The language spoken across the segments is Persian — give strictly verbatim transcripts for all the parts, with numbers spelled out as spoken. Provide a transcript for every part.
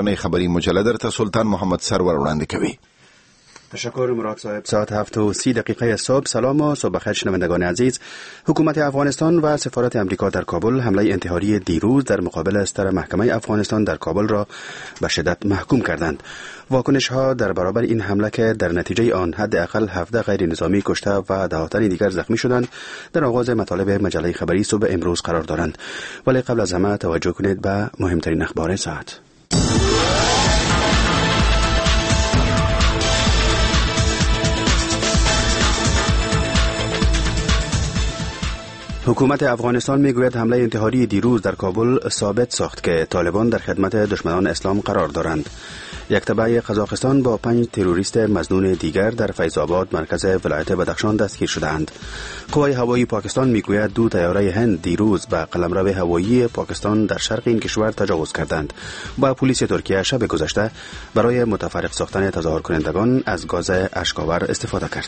خبرنه خبری مجله در سلطان محمد سرور وړاندې کوي. تشکر مراد صاحب. ساعت هفت و سی دقیقه صبح. سلام و صبح بخیر شنوندگان عزیز. حکومت افغانستان و سفارت امریکا در کابل حمله انتحاری دیروز در مقابل ستر محکمه افغانستان در کابل را به شدت محکوم کردند. واکنش ها در برابر این حمله که در نتیجه آن حداقل هفده غیر نظامی کشته و دهاتن دیگر زخمی شدند در آغاز مطالب مجله خبری صبح امروز قرار دارند. ولی قبل از همه توجه کنید به مهمترین اخبار ساعت. حکومت افغانستان میگوید حمله انتحاری دیروز در کابل ثابت ساخت که طالبان در خدمت دشمنان اسلام قرار دارند. یک تبع قزاقستان با پنج تروریست مظنون دیگر در فیض آباد مرکز ولایت بدخشان دستگیر شدند. قوای هوایی پاکستان میگوید دو طیاره هند دیروز به قلمرو هوایی پاکستان در شرق این کشور تجاوز کردند. با پلیس ترکیه شب گذشته برای متفرق ساختن تظاهر کنندگان از گاز اشک‌آور استفاده کرد.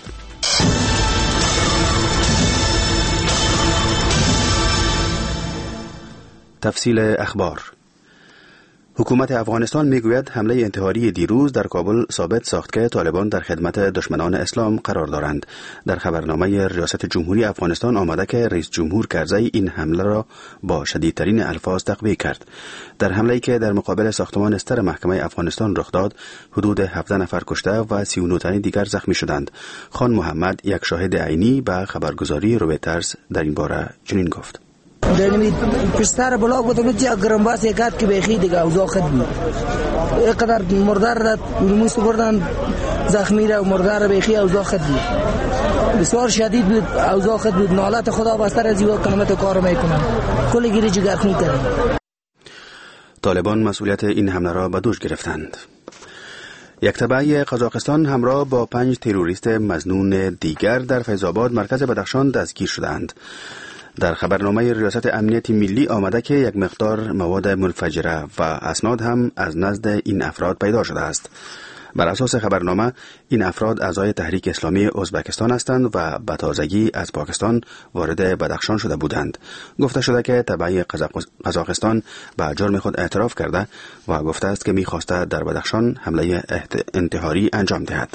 تفصیل اخبار. حکومت افغانستان میگوید حمله انتحاری دیروز در کابل ثابت ساخت که طالبان در خدمت دشمنان اسلام قرار دارند. در خبرنامه ریاست جمهوری افغانستان آمده که رئیس جمهور کرزی این حمله را با شدیدترین الفاظ تقویه کرد. در حمله‌ای که در مقابل ساختمان ستر محکمه افغانستان رخ داد، حدود هفده نفر کشته و سی و نه تن دیگر زخمی شدند. خان محمد، یک شاهد عینی، به خبرگزاری رویترز در این باره چنین گفت: دنمی پشتر بلاک بودم که اگرم باز یکات که بخی دیگه اوضاع خود بود. اینقدر مردار را نموست بردن زخمی را و مردار را بخی اوضاع خود بود. بسیار شدید بود، اوضاع خود بود. نالت خدا بستر از یو کلمت کار میکنم. کل گیری جگر خون کردن. طالبان مسئولیت این حمله را به دوش گرفتند. یک تبع قزاقستان همراه با پنج تروریست مظنون دیگر در فیض آباد مرکز بدخشان دستگیر شدند. در خبرنامه ریاست امنیت ملی آمده که یک مقدار مواد منفجره و اسناد هم از نزد این افراد پیدا شده است. بر اساس خبرنامه این افراد اعضای تحریک اسلامی ازبکستان هستند و به تازگی از پاکستان وارد بدخشان شده بودند. گفته شده که تبع قزاقستان به جرم خود اعتراف کرده و گفته است که می‌خواسته در بدخشان حمله انتحاری انجام دهد.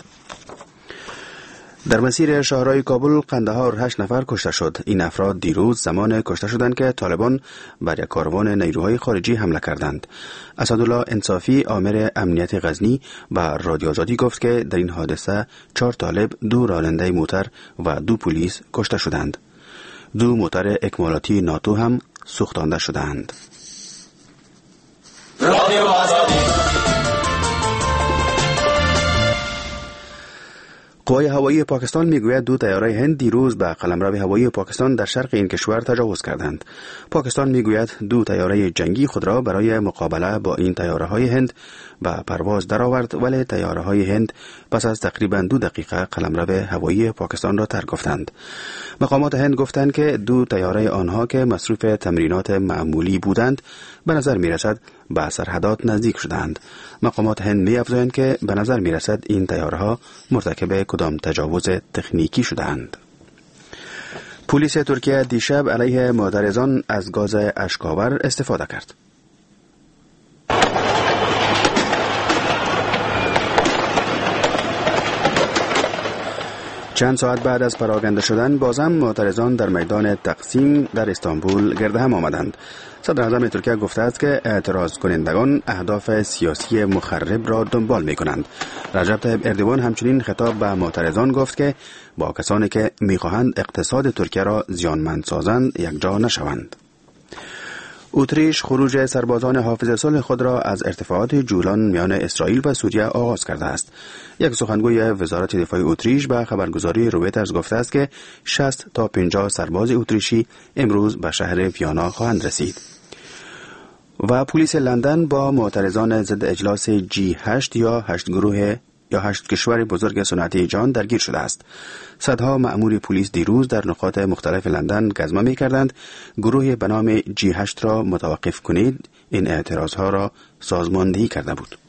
در مسیر شهرهای کابل قندهار هشت نفر کشته شد. این افراد دیروز زمان کشته شدند که طالبان بر یک کاروان نیروهای خارجی حمله کردند. اسدالله انصافی، آمر امنیت غزنی، به رادیو آزادی گفت که در این حادثه چهار طالب، دو راننده موتر و دو پلیس کشته شدند. دو موتر اکمالاتی ناتو هم سوختانده شدند. رادیو آزادی. قوای هوایی پاکستان میگوید دو طیاره هند دیروز به قلمرو هوایی پاکستان در شرق این کشور تجاوز کردند. پاکستان میگوید دو طیاره جنگی خود را برای مقابله با این طیاره های هند به پرواز درآورد، ولی طیاره های هند پس از تقریبا دو دقیقه قلمرو هوایی پاکستان را ترک گفتند. مقامات هند گفتند که دو طیاره آنها که مصروف تمرینات معمولی بودند به نظر میرسد به سرحدات نزدیک شدند. مقامات هند می‌افزایند که به نظر میرسد این طیاره‌ها مرتکب کدام تجاوز تکنیکی شدند. پلیس ترکیه دیشب علیه معترضان از گاز اشک‌آور استفاده کرد. چند ساعت بعد از پراکنده شدن بازم معترضان در میدان تقسیم در استانبول گرد هم آمدند. صدر اعظم ترکیه گفته است که اعتراض کنندگان اهداف سیاسی مخرب را دنبال می کنند. رجب طیب اردوان همچنین خطاب به معترضان گفت که با کسانی که می خواهند اقتصاد ترکیه را زیانمند سازند یک جا نشوند. اتریش خروج سربازان حافظ صلح خود را از ارتفاعات جولان میان اسرائیل و سوریه آغاز کرده است. یک سخنگوی وزارت دفاع اتریش به خبرگزاری رویترز گفته است که شصت تا پنجاه سرباز اتریشی امروز به شهر ویانا خواهند رسید. و پلیس لندن با معترضان ضد اجلاس جی هشت یا هشت گروه یا هشت کشور بزرگ صنعتی جهان درگیر شده است. صدها مأمور پلیس دیروز در نقاط مختلف لندن گزمه می کردند گروه به نام جی هشت را متوقف کنید این اعتراضها را سازماندهی کرده بود.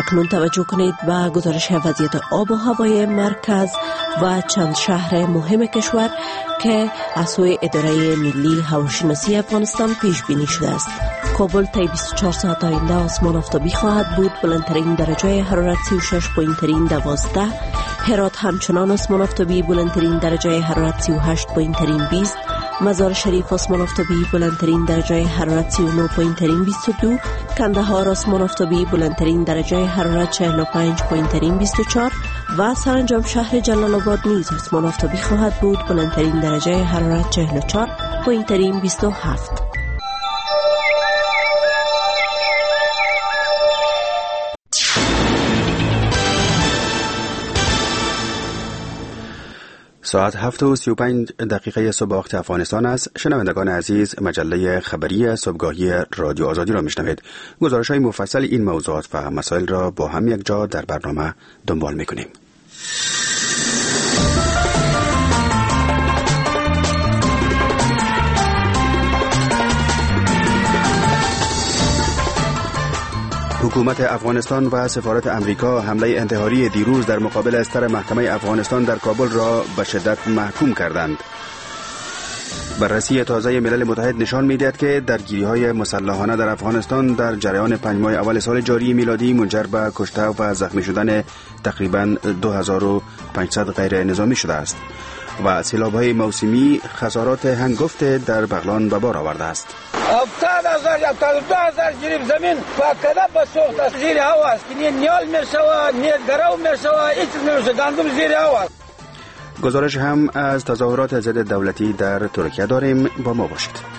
اکنون توجه کنید به گزارش وضعیت آب و هوای مرکز و چند شهر مهم کشور که از سوی اداره ملی هواشناسی افغانستان پیش بینی شده است. کابل طی بیست و چهار ساعت آینده آسمان آفتابی خواهد بود. بلندترین درجه حرارت سی و شش و ترین دوازده. هرات همچنان آسمان آفتابی، بلندترین درجه حرارت سی و هشت و ترین بیست. مزار شریف آسمان آفتابی، بلندترین درجه حرارت سی و نه و ترین بیست و دو. کندهار آسمان آفتابی، بلندترین درجه حرارت چهل و پنج و ترین بیست و چهار و سرانجام شهر جلال آباد نیز آسمان آفتابی خواهد بود، بلندترین درجه حرارت چهل و چهار و ترین بیست و هفت. ساعت هفت و سی و پنج دقیقه صبح وقت افغانستان است. شنوندگان عزیز، مجله خبری صبحگاهی رادیو آزادی را میشنوید. گزارش های مفصل این موضوعات و مسائل را با هم یک جا در برنامه دنبال میکنیم. حکومت افغانستان و سفارت امریکا حمله انتحاری دیروز در مقابل استر محکمه افغانستان در کابل را به شدت محکوم کردند. بررسی تازه ملل متحد نشان می‌دهد که درگیری‌های مسلحانه در افغانستان در جریان پنج ماه اول سال جاری میلادی منجر به کشته و زخمی شدن تقریباً دو هزار و پانصد غیر نظامی شده است و سیلاب‌های موسمی خسارات هنگفت در بغلان به بار آورده است. هفتاد هزار یا دو هزار جریب زمین فاکده به سوخت است. زیر هوا است که نه نیال میشود نه گرو میشود، هیچ نمیشه، گندم زیر هوا است. گزارش هم از تظاهرات ضد دولتی در ترکیه داریم، با ما باشید.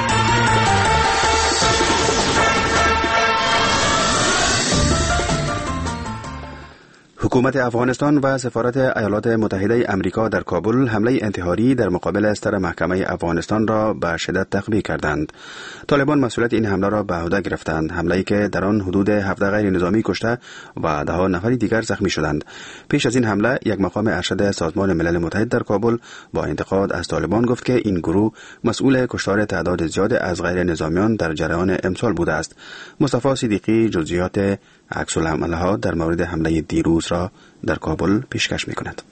حکومت افغانستان و سفارت ایالات متحده امریکا در کابل حمله انتحاری در مقابل استر محکمه افغانستان را به شدت تقویه کردند. طالبان مسئولیت این حمله را به عهده گرفتند، حمله‌ای که در آن حدود هفده غیر نظامی کشته و ده ها نفر دیگر زخمی شدند. پیش از این حمله یک مقام ارشد سازمان ملل متحد در کابل با انتقاد از طالبان گفت که این گروه مسئول کشتار تعداد زیاد از غیر نظامیان در جریان امسال بوده است. مصطفی صدیقی جزئیات عکس العمل‌ها در مورد حمله دیروز را در کابل پیشکش می‌کند.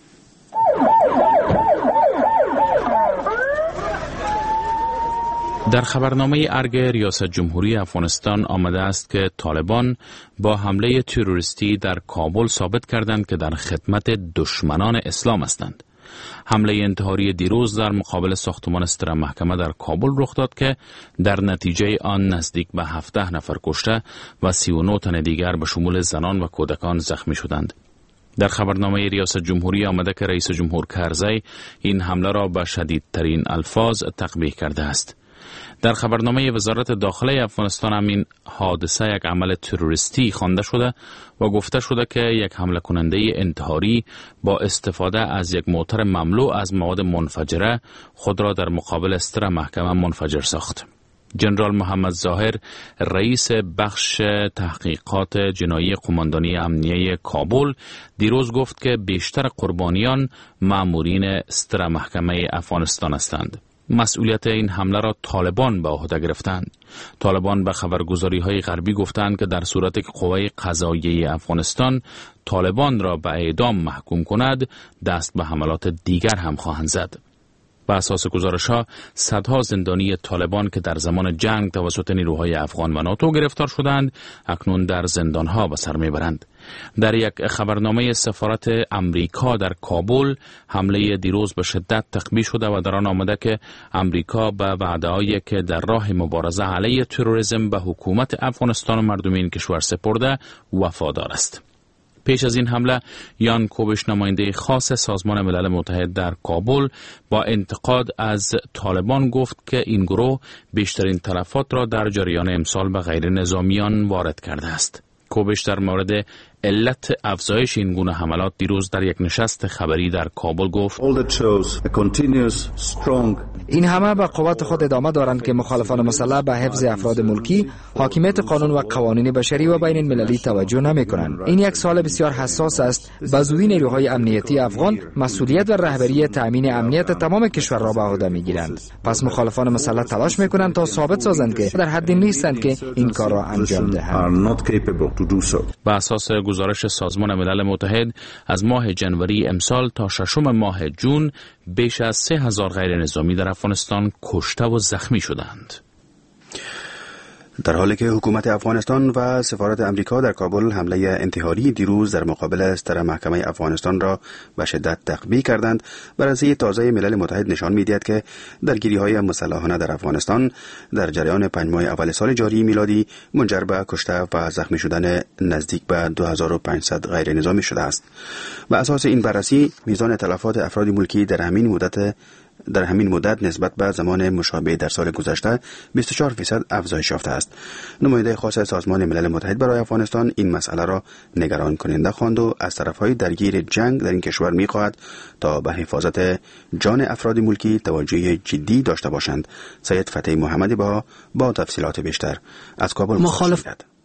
در خبرنامه ارگ ریاست جمهوری افغانستان آمده است که طالبان با حمله تروریستی در کابل ثابت کردند که در خدمت دشمنان اسلام هستند. حمله انتحاری دیروز در مقابل ساختمان استر محکمه در کابل رخ داد که در نتیجه آن نزدیک به هفده نفر کشته و سی و نه تن دیگر به شمول زنان و کودکان زخمی شدند. در خبرنامه ریاست جمهوری آمده که رئیس جمهور کرزی این حمله را به شدیدترین الفاظ تقبیح کرده است. در خبرنامه وزارت داخله افغانستان هم این حادثه یک عمل تروریستی خوانده شده و گفته شده که یک حمله کننده انتحاری با استفاده از یک موتر مملو از مواد منفجره خود را در مقابل استر محکمه منفجر ساخت. جنرال محمد ظاهر رئیس بخش تحقیقات جنایی قماندانی امنیه کابل دیروز گفت که بیشتر قربانیان مامورین استر محکمه افغانستان هستند. مسئولیت این حمله را طالبان به عهده گرفتند. طالبان به خبرگزاری‌های غربی گفتند که در صورتی که قوه قضاییه افغانستان طالبان را به اعدام محکوم کند، دست به حملات دیگر هم خواهند زد. بر اساس گزارش‌ها صدها زندانی طالبان که در زمان جنگ توسط نیروهای افغان و ناتو گرفتار شدند، اکنون در زندان‌ها به سر می‌برند. در یک خبرنامه سفارت امریکا در کابل حمله دیروز به شدت تقبیح شده و در آن آمده که امریکا به وعده‌هایی که در راه مبارزه علیه تروریسم به حکومت افغانستان و مردم این کشور سپرده وفادار است. پیش از این حمله یان کوبش، نماینده خاص سازمان ملل متحد در کابل، با انتقاد از طالبان گفت که این گروه بیشترین تلفات را در جریان امسال به غیر نظامیان وارد کرده است. کوبش در مورد علت افزایش این گونه حملات دیروز در یک نشست خبری در کابل گفت: این همه به قوت خود ادامه دارند که مخالفان مسلح به حفظ افراد ملکی، حاکمیت قانون و قوانین بشری و بین المللی توجه نمی کنند. این یک سال بسیار حساس است. به زودی نیروهای امنیتی افغان مسئولیت و رهبری تامین امنیت تمام کشور را به عهده می گیرند. پس مخالفان مسلح تلاش می کنند تا ثابت سازند که در حدی نیستند که این کار را انجام دهند. به اساس گزارش سازمان ملل متحد از ماه جنوری امسال تا ششم ماه جون بیش از سه هزار غیر نظامی در افغانستان کشته و زخمی شدند. در حالی که حکومت افغانستان و سفارت امریکا در کابل حمله انتحاری دیروز در مقابل ستر محکمه افغانستان را به شدت تقویه کردند، بررسی تازه ملل متحد نشان می‌دهد که درگیری‌های مسلحانه در افغانستان در جریان پنج ماه اول سال جاری میلادی منجر به کشته و زخمی شدن نزدیک به دو هزار و پانصد غیر نظامی شده است. بر اساس این بررسی میزان تلفات افراد ملکی در همین مدت در همین مدت نسبت به زمان مشابه در سال گذشته بیست و چهار درصد افزایش یافته است. نماینده خاص سازمان ملل متحد برای افغانستان این مسئله را نگران کننده خواند و از طرفهای درگیر جنگ در این کشور می‌خواهد تا به حفاظت جان افراد ملکی توجه جدی داشته باشند. سید فتحی محمدی با با تفصیلات بیشتر از کابل مخالف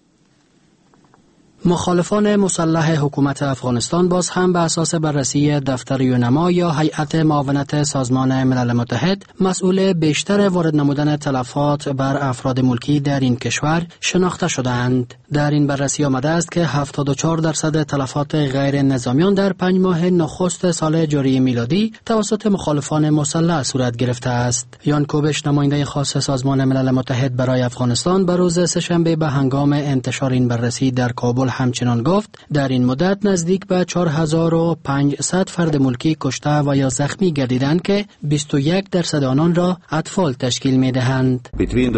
مخالفان مسلح حکومت افغانستان باز هم به اساس بررسی دفتر یونما یا هیئت معاونت سازمان ملل متحد مسئول بیشتر وارد نمودن تلفات بر افراد ملکی در این کشور شناخته شدند. در این بررسی آمده است که هفتاد و چهار درصد تلفات غیر نظامیان در پنج ماه نخست سال جاری میلادی توسط مخالفان مسلح صورت گرفته است. یان کوبش، نماینده خاص سازمان ملل متحد برای افغانستان، به روز سه‌شنبه به هنگام انتشار این بررسی در کابل همچنان گفت در این مدت نزدیک به چهار هزار و پانصد فرد ملکی کشته و یا زخمی گردیدند که بیست و یک درصد آنان را اطفال تشکیل می دهند.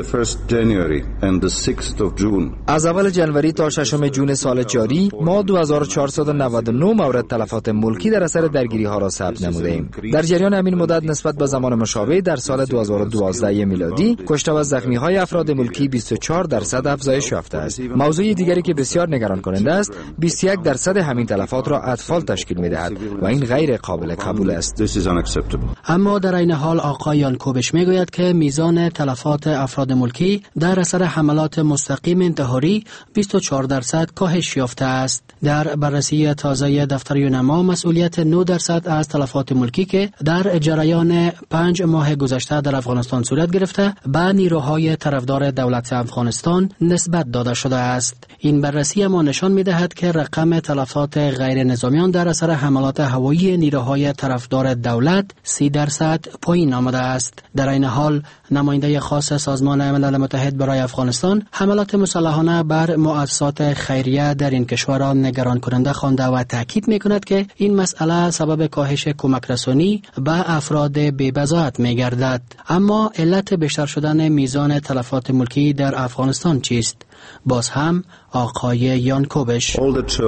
از اول جنوری تا ششم جون سال جاری ما دو هزار و چهارصد و نود و نه مورد تلفات ملکی در اثر درگیری ها را ثبت نمودیم. در جریان همین مدت نسبت به زمان مشابه در سال دو هزار و دوازده میلادی کشته و زخمی های افراد ملکی بیست و چهار درصد افزایش یافته است. موضوع دیگری که بسیار نگران کننده است، بیست و یک درصد همین تلفات را اطفال تشکیل می‌دهد و این غیر قابل قبول است. اما در این حال آقای یان کوبش میگوید که میزان تلفات افراد ملکی در اثر حملات مستقیم انتحاری بیست و چهار درصد کاهش یافته است. در بررسی تازه دفتر یونما مسئولیت نه درصد از تلفات ملکی که در جریان پنج ماه گذشته در افغانستان صورت گرفته به نیروهای طرفدار دولت افغانستان نسبت داده شده است. این بررسی اما نشان می‌دهد که رقم تلفات غیر نظامیان در اثر حملات هوایی نیروهای طرفدار دولت سی درصد پایین آمده است. در این حال نماینده خاص سازمان ملل متحد برای افغانستان حملات مسلحانه بر مؤسسات خیریه در این کشور را نگران کننده خوانده و تاکید می‌کند که این مسئله سبب کاهش کمک رسانی به افراد بی‌بضاعت می‌گردد. اما علت بیشتر شدن میزان تلفات ملکی در افغانستان چیست؟ باز هم آقای یان کوبش: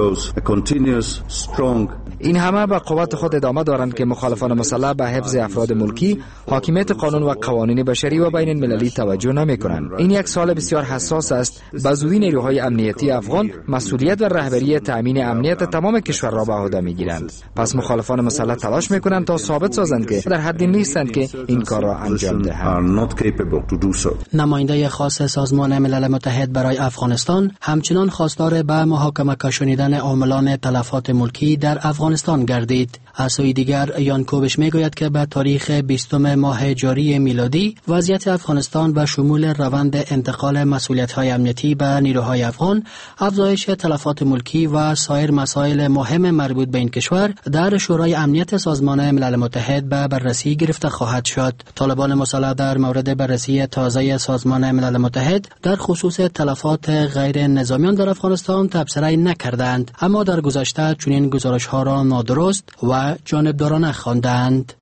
این همه به قوت خود ادامه دارند که مخالفان مسلح به حفظ افراد ملکی، حاکمیت قانون و قوانین بشری و بین المللی توجه نمی کنند. این یک سال بسیار حساس است. به زودی نیروهای امنیتی افغان مسئولیت و رهبری تامین امنیت تمام کشور را به عهده می گیرند. پس مخالفان مسلح تلاش می کنند تا ثابت سازند که در حدی نیستند که این کار را انجام دهند. نماینده خاص سازمان ملل متحد برای افغانستان همچنان خواستار به محاکمه کشانیدن عاملان تلفات ملکی در افغانستان گردید. از سوی دیگر یان کوبش میگوید که به تاریخ بیستم ماه جاری میلادی وضعیت افغانستان و شمول روند انتقال مسئولیت‌های امنیتی به نیروهای افغان، افزایش تلفات ملکی و سایر مسائل مهم مربوط به این کشور در شورای امنیت سازمان ملل متحد به بررسی گرفته خواهد شد. طالبان مسلح در مورد بررسی تازه سازمان ملل متحد در خصوص تلفات غیر نظامیان در افغانستان تبصره نکردند، اما در گذشته چنین گزارش‌ها را نادرست و جانبدارانه خواندند.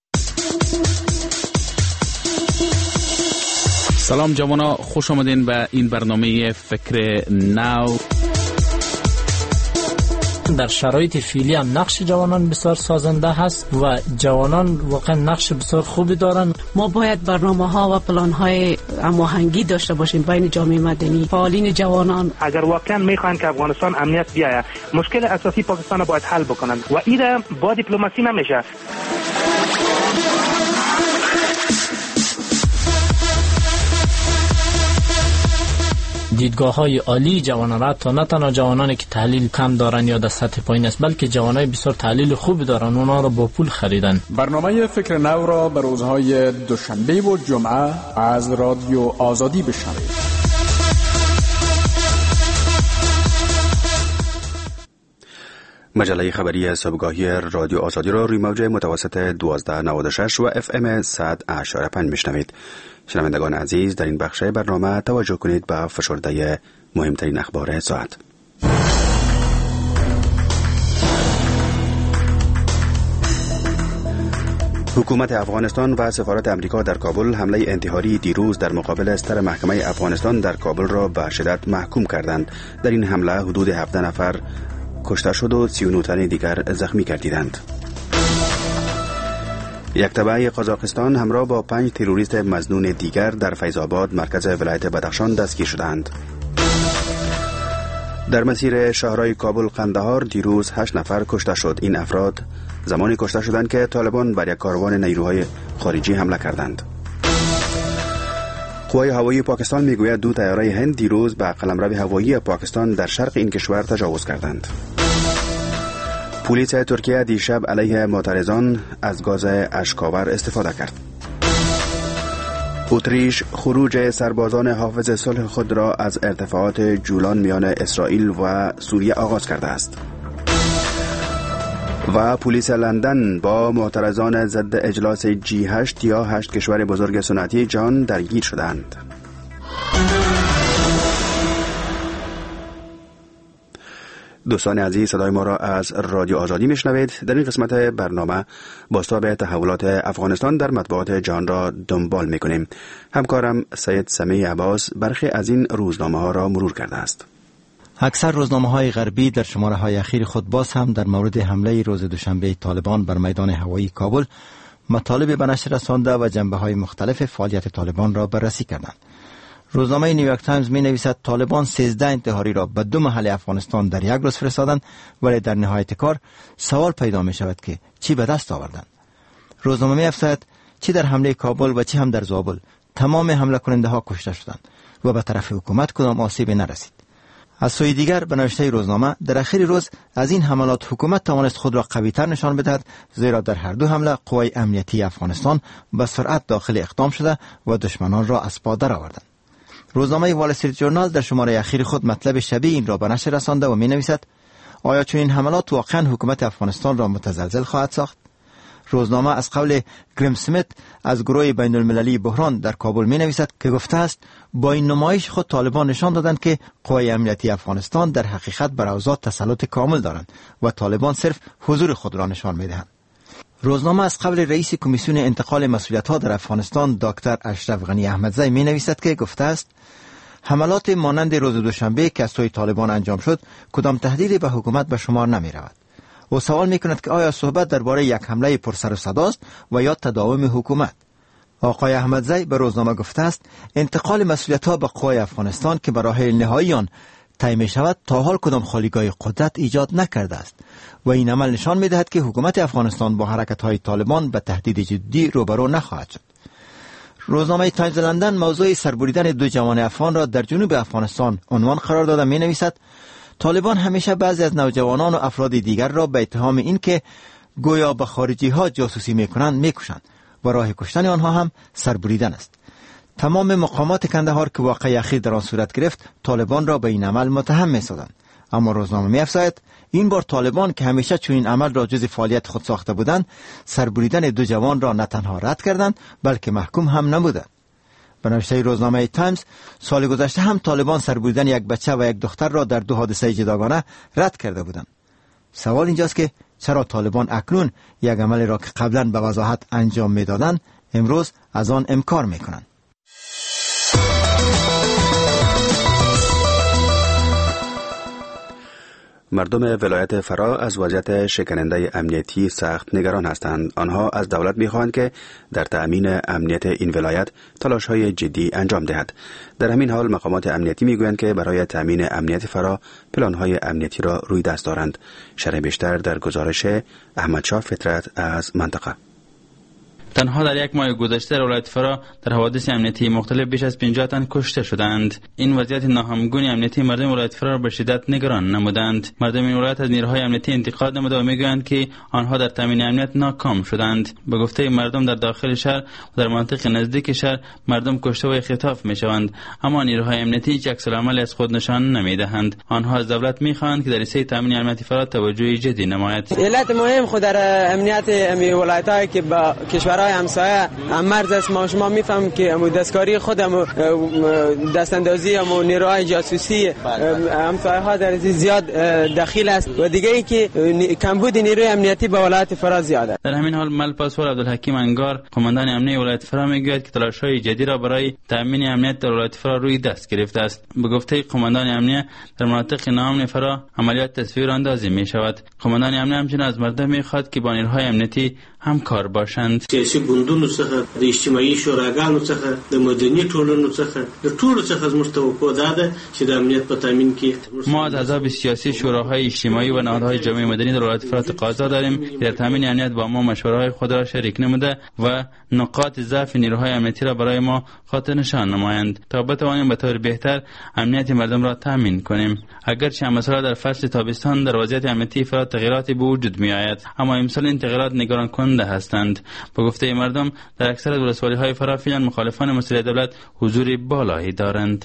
سلام جوانا، خوش آمدین به این برنامه فکر نو. در شرایط فعلی هم نقش جوانان بسیار سازنده هست و جوانان واقعا نقش بسیار خوبی دارن. ما باید برنامه ها و پلان های هماهنگی داشته باشیم بین جامعه مدنی، فعالین جوانان. اگر واقعا میخوان که افغانستان امنیت بیاید، مشکل اساسی پاکستان باید حل بکنن و این با دیپلماسی نمیشه. دیدگاه های عالی جوانان را تا نه تنها جوانانی که تحلیل کم دارن یا در سطح پایین است، بلکه جوانای بسیار تحلیل خوبی دارن، اونا را با پول خریدن. برنامه فکر نو را به روزهای دوشنبه و جمعه از رادیو آزادی بشنوید. مجله خبری صبحگاهی رادیو آزادی را روی موج متوسط دوازده نود و شش و اف ام صد و اشاره پنج میشنوید. شنوندگان عزیز، در این بخش برنامه توجه کنید به فشرده مهمترین اخبار ساعت. حکومت افغانستان و سفارت امریکا در کابل حمله انتحاری دیروز در مقابل ستر محکمه افغانستان در کابل را به شدت محکوم کردند. در این حمله حدود هفده نفر کشته شد و سی و نه تن دیگر زخمی گردیدند. یک تبع قزاقستان همراه با پنج تروریست مظنون دیگر در فیض آباد مرکز ولایت بدخشان دستگیر شدند. در مسیر شهرهای کابل قندهار دیروز هشت نفر کشته شد. این افراد زمانی کشته شدند که طالبان بر یک کاروان نیروهای خارجی حمله کردند. قوای هوایی پاکستان میگوید دو طیاره هند دیروز به قلمرو هوایی پاکستان در شرق این کشور تجاوز کردند. پلیس ترکیه دیشب علیه معترضان از گاز اشک‌آور استفاده کرد. اتریش خروج سربازان حافظ صلح خود را از ارتفاعات جولان میان اسرائیل و سوریه آغاز کرده است. و پلیس لندن با معترضان ضد اجلاس جی هشت یا هشت کشور بزرگ صنعتی جهان درگیر شدند. دوستان عزیز، صدای ما را از رادیو آزادی میشنوید. در این قسمت برنامه بازتاب تحولات افغانستان در مطبوعات جهان را دنبال میکنیم. همکارم سید سمیع عباس برخی از این روزنامه ها را مرور کرده است. اکثر روزنامه های غربی در شماره های اخیر خود باز هم در مورد حمله روز دوشنبه طالبان بر میدان هوایی کابل مطالب به نشر رسانده و جنبه های مختلف فعالیت طالبان را بررسی کردند. روزنامه نیویورک تایمز می نویسد طالبان سیزده انتحاری را به دو محل افغانستان در یک روز فرستادند، ولی در نهایت کار سوال پیدا می شود که چی به دست آوردند. روزنامه می افزاید چی در حمله کابل و چی هم در زابل تمام حمله کننده ها کشته شدند و به طرف حکومت کدام آسیبی نرسید. از سوی دیگر به نوشته روزنامه در آخر روز از این حملات حکومت توانست خود را قوی‌تر نشان بدهد، زیرا در هر دو حمله قوای امنیتی افغانستان به سرعت داخل اقدام شده و دشمنان را از پا درآوردند. روزنامه وال استریت جورنال در شماره اخیر خود مطلب شبیه این را به نشر رسانده و می نویسد آیا چون این حملات واقعا حکومت افغانستان را متزلزل خواهد ساخت؟ روزنامه از قول گریم سمیت از گروه بین المللی بحران در کابل می نویسد که گفته است با این نمایش خود طالبان نشان دادند که قوای امنیتی افغانستان در حقیقت بر اوضاع تسلط کامل دارند و طالبان صرف حضور خود را نشان می دهند. روزنامه از قبل رئیس کمیسیون انتقال مسئولیت‌ها در افغانستان دکتر اشرف غنی احمدزی می نویسد که گفته است حملات مانند روز دوشنبه که از سوی طالبان انجام شد کدام تهدیدی به حکومت به شمار نمی رود. او سوال می کند که آیا صحبت درباره یک حمله پر سر و صداست و یا تداوم حکومت؟ آقای احمدزی به روزنامه گفته است انتقال مسئولیت‌ها به قوای افغانستان که به راحل نهایی آن طی می شود تا حال کدام خالیگاه قدرت ایجاد نکرده است و این عمل نشان می دهد که حکومت افغانستان با حرکت‌های طالبان به تهدید جدی روبرو نخواهد شد. روزنامه تایمز لندن موضوع سربریدن دو جوان افغان را در جنوب افغانستان عنوان قرار داده می نویسد طالبان همیشه بعضی از نوجوانان و افراد دیگر را به اتهام این که گویا به خارجی ها جاسوسی می کنند می کشند و راه کشتن آنها هم سربریدن است. تمام مقامات کندهار که واقعه اخیر در آن صورت گرفت طالبان را به این عمل متهم می سازند. اما روزنامه می افزاید این بار طالبان که همیشه چون این عمل را جز فعالیت خود ساخته بودند سربریدن دو جوان را نه تنها رد کردند بلکه محکوم هم نبودند. به نوشته روزنامه تایمز سال گذشته هم طالبان سربریدن یک بچه و یک دختر را در دو حادثه جداگانه رد کرده بودند. سوال اینجاست که چرا طالبان اکنون یک عمل را که قبلا به وضاحت انجام میدادند امروز از آن انکار میکنند؟ مردم ولایت فرا از وضعیت شکننده امنیتی سخت نگران هستند. آنها از دولت می‌خواهند که در تأمین امنیت این ولایت تلاش‌های جدی انجام دهد. در همین حال مقامات امنیتی می‌گویند که برای تأمین امنیت فرا پلان‌های امنیتی را روی دست دارند. شرح بیشتر در گزارش احمدشاه فطرت از منطقه. تنها در یک ماه گذشته در ولایت فرا در حوادث امنیتی مختلف بیش از پنجاه تن کشته شدند. این وضعیت ناهمگون امنیتی مردم ولایت فرا را به شدت نگران نمودند. مردم این ولایت از نیروهای امنیتی انتقاد نموده و میگویند که آنها در تامین امنیت ناکام شدند. به گفته مردم در داخل شهر و در مناطق نزدیک شهر مردم کشته و اختطاف میشوند، اما نیروهای امنیتی هیچ عکس العملی از خود نشان نمیدهند. آنها از دولت میخواهند که در سه تامین امنیتی فرا توجه جدی نماید. علت مهم خود در امنیت امی ولایت‌های که با کشورهای همسایه مرز است. ما شما میفهم که دستکاری خود دستاندازی و نیروهای جاسوسی همسایه ها در زیاد دخیل است و دیگه ای که کمبود نیروی امنیتی به ولایت فرا زیاد است. در همین حال ملپاسور عبدالحکیم انگار قماندان امنیتی ولایت فرا میگوید که تلاش‌های جدی را برای تامین امنیت در ولایت فرا روی دست گرفته است. به گفته قماندان امنیت در مناطق ناامن فرا عملیات تصویر اندازی می شود. قماندان امنیت همچنین از مردم میخواد که با نیروهای امنیتی همکار باشند. سیاسي ګوندونو څخه د اجتماعي شوراګانو څخه د مدني ټولنو څخه د ټولو څخه زموږ توقع دا ده چې د امنیت په تامین کې ما از احزاب سیاسی، شوراهای اجتماعی و نهادهای جامعه مدنی در ولایت فرا تقاضا داریم که در تامین امنیت با ما مشوره‌های خود را شریک نموده و نقاط ضعف نیروهای امنیتی را برای ما خاطر نشان نمایند تا بتوانیم به طور بهتر امنیت مردم را تامین کنیم. اگرچه مثلا در فصل تابستان در وضعیت امنیتی فرا تغییراتی به وجود می آید، اما امسال این تغییرات نگران کننده هستند. به گفته مردم در اکثر ولسوالی‌های فرا فعلا مخالفان مسئله دولت حضور بالایی دارند.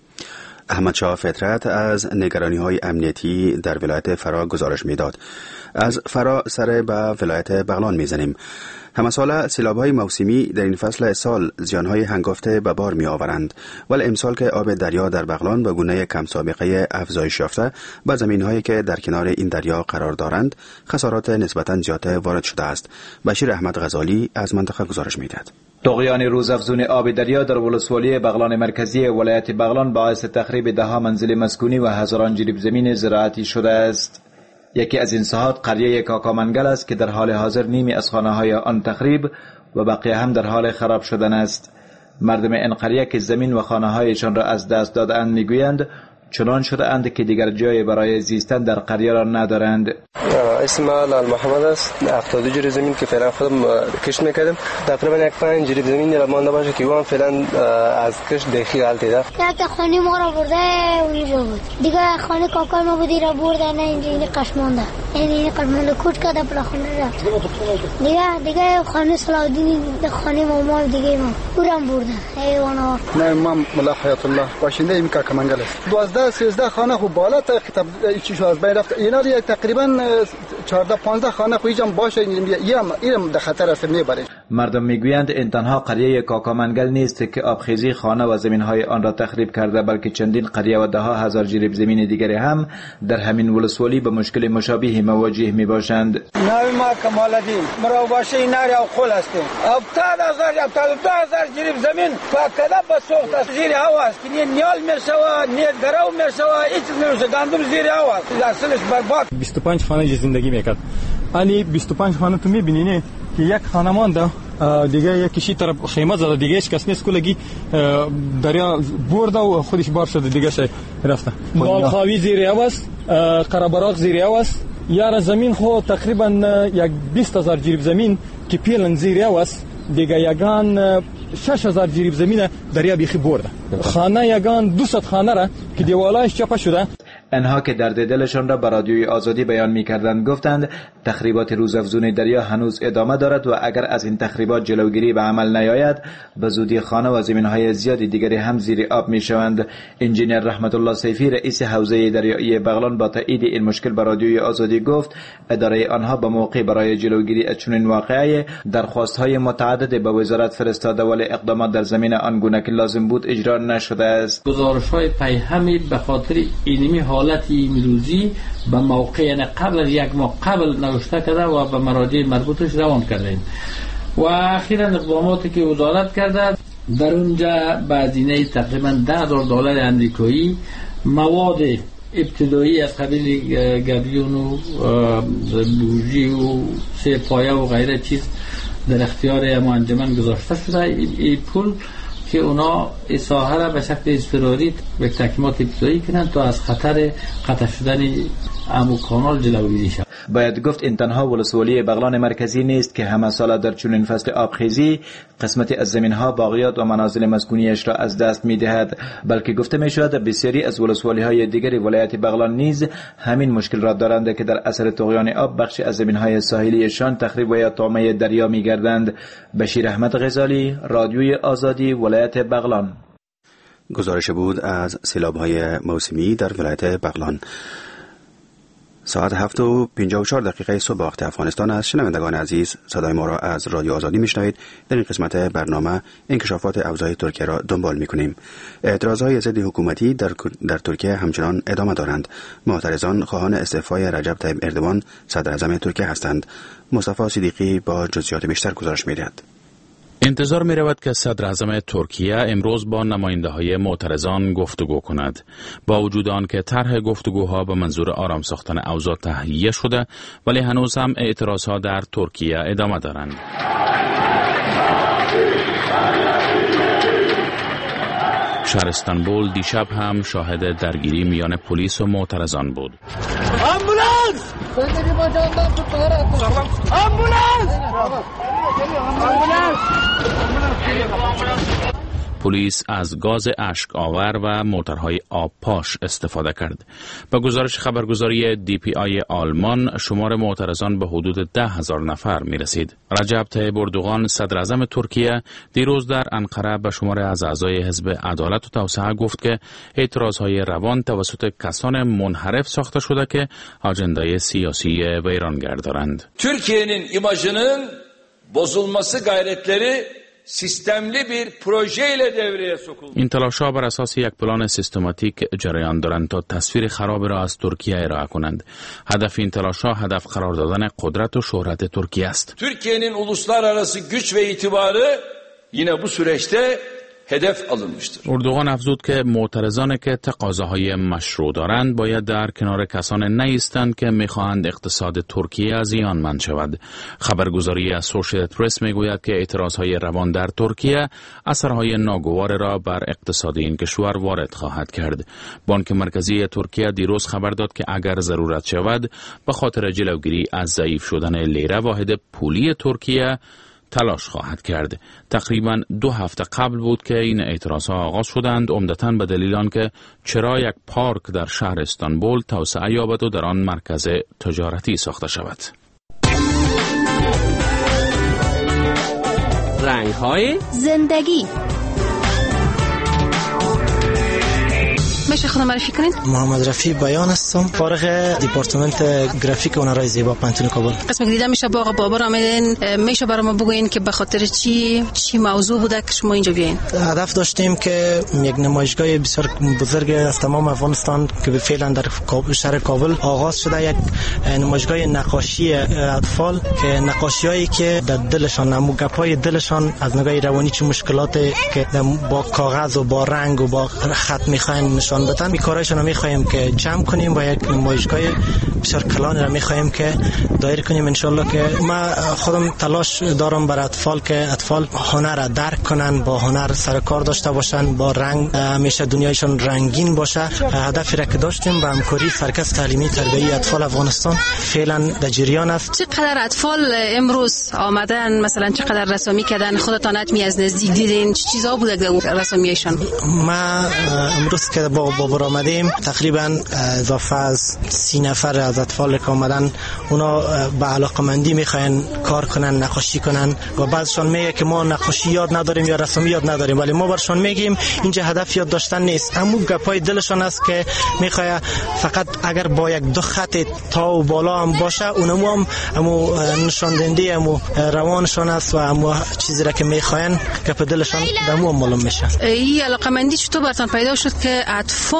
احمدشاه فطرت از نگرانی‌های امنیتی در ولایت فرا گزارش می‌داد. از فرا سر به ولایت بغلان می‌زنیم. همساله سیلاب‌های موسمی در این فصل سال زیان‌های هنگفته به بار می‌آورند، ولی امسال که آب دریا در بغلان به گونه کم سابقه افزایش یافته، به زمین‌هایی که در کنار این دریا قرار دارند خسارات نسبتاً زیاد وارد شده است. بشیر احمد غزالی از منطقه گزارش می‌دهد. طغیان روزافزون آب دریا در ولسوالی بغلان مرکزی ولایت بغلان باعث تخریب ده ها منزل مسکونی و هزاران جریب زمین زراعتی شده است. یکی از این ساحات قریه کاکامنگل است که در حال حاضر نیمی از خانه‌های آن تخریب و بقیه هم در حال خراب شدن است. مردم این قریه که زمین و خانه‌هایشان را از دست دادند میگویند چنان شده اند که دیگر جای برای زیستن در قریه را ندارند. اسم لال محمد است. هفتاد جریب زمین که فعلا خودم کشت میکردم، تقریبا یک پنج جریب زمین را مانده باشه که اون فعلا از کشت دخیل حالت ده. یک خانه ما را برده اونجا بود، دیگه خانه کاکا ما بودی را برده، نه اینجا این قش مانده، یعنی این قش مانده کوچ کرده پلا خانه رفت. دیگه دیگه خانه صلاح‌الدین خانه ما دیگه ما اونم برده ایوانا. نه ما ملا حیات الله باشنده این کاکامنگل است. دوازده سیزده خانه خو بالا تا خطاب چیشو از بین رفت. اینا دیگه تقریبا چهارده پانزده خانه خویجم باشه اینم اینم در خطر است میبره. مردم میگویند این تنها قریه کاکامنگل نیست که آبخیزی خانه و زمینهای آن را تخریب کرده، بلکه چندین قریه و ده ها هزار جریب زمین دیگری هم در همین ولسوالی به مشکل مشابه مواجه میباشند. ناوی ما کمال الدین مرا باشه این ناری او خول هستیم. هفتاد هزار هفتاد دو هزار جریب زمین فاکده بسوخت است. زیر هوا است که نیال میشوه، نیت گرو میشوه، هیچ نمیشه. گندم زیر هوا است. اصلش برباد. بیست و پنج خانه زندگی میکرد. علی بیست و پنج خانه تو میبینی که یک خانه مانده دیگه یکیشی طرف خیمه زده، دیگه هیچ کس نیست کلگی دریا برده و خودش بار شده دیگه شای رفته. بالخاوی زیر هواست، قرابراق زیر هواست. یار زمین خو تقریبا یک بیست هزار جریب زمین که پیلن زیر هواست، دیگه یگان شش هزار جریب زمین دریا بیخی برده. خانه یگان دویست خانه را که دیوالایش چپه شده. انها که درد دلشان را به رادیوی آزادی بیان می‌کردند گفتند تخریبات روزافزون دریا هنوز ادامه دارد و اگر از این تخریبات جلوگیری به عمل نیاید به زودی خانه و زمین‌های زیادی دیگری هم زیر آب می‌شوند. انجینیر رحمت الله سیفی رئیس حوزه دریایی بغلان با تایید این مشکل به رادیوی آزادی گفت اداره آنها به موقع برای جلوگیری از چنین واقعه درخواست‌های متعدد به وزارت فرستاده ولی اقدامات در زمینه آنگونه که لازم بود اجرا نشده است. گزارش‌های پیهمی به خاطر اینمی حالتی امروزی به موقع قبل یک ماه قبل نوشته کرده و به مراجع مربوطش روان کردیم و اخیراً اقداماتی که وزارت کرده در اونجا به هزینه تقریبا ده هزار دلار آمریکایی مواد ابتدایی از قبیل گبیون و بوجی و سه پایه و غیره چیز در اختیار اما انجمن گذاشته شده. این پول که اونا این ساحه را به شکل اضطراری به تکمیمات ابتدایی کنن تا از خطر قطع شدن امو کانال جلوگیری شود. باید گفت این تنها ولسوالی بغلان مرکزی نیست که همه سال در چنین فصل آبخیزی قسمتی از زمین‌ها، باغیات و منازل مسکونیش را از دست می‌دهد، بلکه گفته می‌شود بسیاری از ولسوالی‌های دیگر ولایت بغلان نیز همین مشکل را دارند که در اثر طغیان آب بخشی از زمین‌های ساحلیشان تخریب و یا طامه دریا می‌گردند. بشیر احمد غزالی، رادیوی آزادی، ولایت بغلان. گزارش بود از سیلاب‌های موسمی در ولایت بغلان. ساعت هفت و پنجاه و چهار دقیقه صبح وقت افغانستان است. شنوندگان عزیز، صدای ما را از رادیو آزادی میشنوید. در این قسمت برنامه انکشافات اوضاع ترکیه را دنبال میکنیم. اعتراضهای ضد حکومتی در, در ترکیه همچنان ادامه دارند. معترضان خواهان استعفای رجب طیب اردوان صدر اعظم ترکیه هستند. مصطفی صدیقی با جزئیات بیشتر گزارش میدهد. انتظار می رود که صدر اعظم ترکیه امروز با نماینده های معترضان گفتگو کند. با وجود آن که طرح گفتگوها به منظور آرام ساختن اوضاع تهیه شده، ولی هنوز هم اعتراضها در ترکیه ادامه دارند. شهر استانبول دیشب هم شاهد درگیری میان پلیس و معترضان بود. آمبولانس! آمبولانس! پلیس از گاز اشک آور و موتورهای آب پاش استفاده کرد. با گزارش خبرگزاری دی پی آی آلمان، شمار معترضان به حدود ده هزار نفر می رسید. رجب طیب اردوغان صدر اعظم ترکیه دیروز در انقره به شمار از اعضای حزب عدالت و توسعه گفت که اعتراضهای روان توسط کسان منحرف ساخته شده که آجندای سیاسی ویرانگر دارند. Türkiye'nin imajının bozulması gayretleri sistemli bir projeyle devreye sokuldu. این تلاش‌ها بر اساس یک پلان سیستماتیک جریان دارند تا تصویر خراب را از ترکیه ارائه کنند. هدف این تلاش‌ها هدف قرار دادن قدرت و شهرت ترکیه است. Türkiye'nin uluslararası güç ve itibarı yine bu süreçte هدف alınmıştır. اردوغان افزود که معترضانی که تقاضاهای مشروع دارند باید در کنار کسان نیستند که میخواهند اقتصاد ترکیه زیانمند شود. خبرگزاری اسوشییتد پرس میگوید که اعتراضهای روان در ترکیه اثرهای ناگوار را بر اقتصاد این کشور وارد خواهد کرد. بانک مرکزی ترکیه دیروز خبر داد که اگر ضرورت شود به خاطر جلوگیری از ضعیف شدن لیره واحد پولی ترکیه تلاش خواهد کرد. تقریبا دو هفته قبل بود که این اعتراضها آغاز شدند، عمدتاً به دلیل آنکه چرا یک پارک در شهر استانبول توسعه یابد و در آن مرکز تجارتی ساخته شود. رنگ‌های زندگی. میشه خودم معرفی کنید؟ محمد رفیع بیان هستم، فارغ دیپارتمنت گرافیک و هنرهای زیبا پانتون کابل. قسم که دیدم میشه باغ بابر آمدین، میشه برای ما بگوین که به خاطر چی چی موضوع بوده که شما اینجا بیاین؟ هدف داشتیم که یک نمایشگاه بسیار بزرگ از تمام افغانستان که فعلا در شهر کابل آغاز شده، یک نمایشگاه نقاشی اطفال که نقاشیایی که در دلشان، نمو گپای دلشان از نگاه روانی چه مشکلاتی که با کاغذ و با رنگ و با خط میخواین نشان بدن، کارایشون رو میخوایم که جمع کنیم و یک نمایشگاه بسیار کلان رو میخوایم که دایر کنیم. انشالله که ما خودم تلاش دارم برای اطفال که اطفال هنر را درک کنن، با هنر سر کار داشته باشن، با رنگ همیشه دنیایشون رنگین باشه. هدفی را که داشتیم با همکاری مرکز تعلیمی تربیتی اطفال افغانستان فعلا در جریان است. چقدر اطفال امروز آمدن، مثلا چقدر رسامی کردن، خودتان حتمی از نزدیک دیدین، چه چیزا بوده که رسامیشون؟ ما امروز که با بابر آمدیم تقریبا اضافه از سی نفر از اطفال که آمدن، اونا به علاقمندی میخواین کار کنن، نقاشی کنن و بعضشان میگه که ما نقاشی یاد نداریم یا رسمی یاد نداریم، ولی ما برشان میگیم اینجا هدف یاد داشتن نیست، همو گپای دلشان است که میخواد فقط اگر با یک دو خط تا و بالا هم باشه اونم هم همو نشان دهنده همو روانشان است و همو چیزی را که میخواین گپ دلشان دمو معلوم میشه. این علاقمندی چطور براتون پیدا شد که اطفال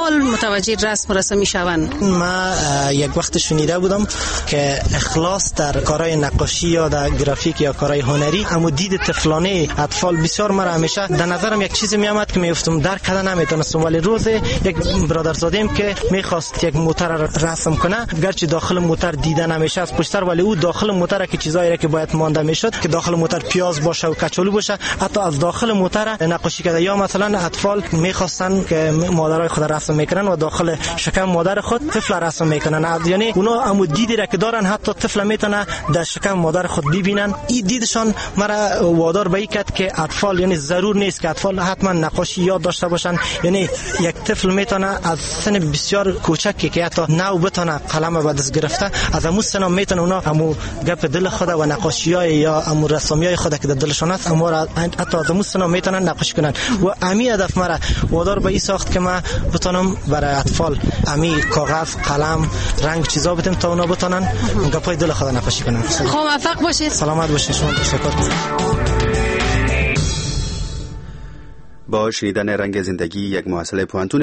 اطفال متوجه رسم و رسمی شوند؟ ما یک وقت شنیده بودم که اخلاص در کارهای نقاشی یا در گرافیک یا کارهای هنری، اما دید طفلانه اطفال بسیار مرا همیشه در نظرم یک چیزی می آمد که میگفتم درک کردن نمیتونستم. ولی روز یک برادرزادیم که میخواست یک موتر رسم کنه، گرچه داخل موتر دیده نمیشه از پشتر، ولی او داخل موتر که چیزایی که باید مانده میشد که داخل موتر پیاز باشه و کچالو باشه، حتی از داخل موتر نقاشی کرده. یا مثلا اطفال میخواستن که مادرای خود رسم میکنن و داخل شکم مادر خود طفل رسم میکنن، یعنی اونا هم دیدی را که دارن حتی طفل میتونه در شکم مادر خود ببینن. این دیدشان مرا وادار به این کرد که اطفال، یعنی ضرور نیست که اطفال حتما نقاشی یاد داشته باشن، یعنی یک طفل میتونه از سن بسیار کوچکی که حتی نو بتونه قلم به دست گرفته، از همون سن میتونه اونا همو گپ دل خود و نقاشیای یا همو رسامیای خود که در دلشون است اما حتی از همون سن میتونن نقاشی کنن. و امی هدف مرا وادار به این ساخت که من بتونم برای اطفال امی کاغذ، قلم، رنگ چیزا بدم تا اونا بتونن گپای دل خود نقاشی کنن. خب موفق باشید. سلامت باشید. شما تشکر. با شنیدن رنگ زندگی، یک محصل پوانتون